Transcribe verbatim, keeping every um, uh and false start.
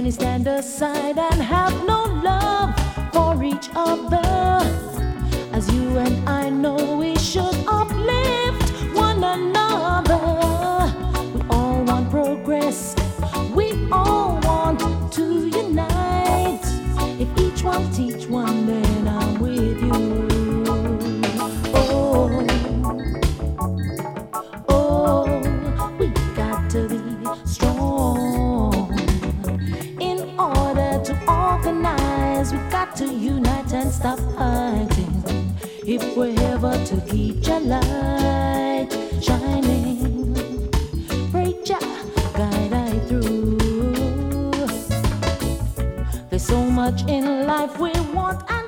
Many stand aside and have no love for each other. As you and I know, we should uplift one another. We all want progress, we all want to unite. If each one teach one, then I'm with you. Oh, oh, we got to be strong. In order to organize, we got to unite and stop fighting. If we're ever to keep your light shining, pray Jah guide I through. There's so much in life we want.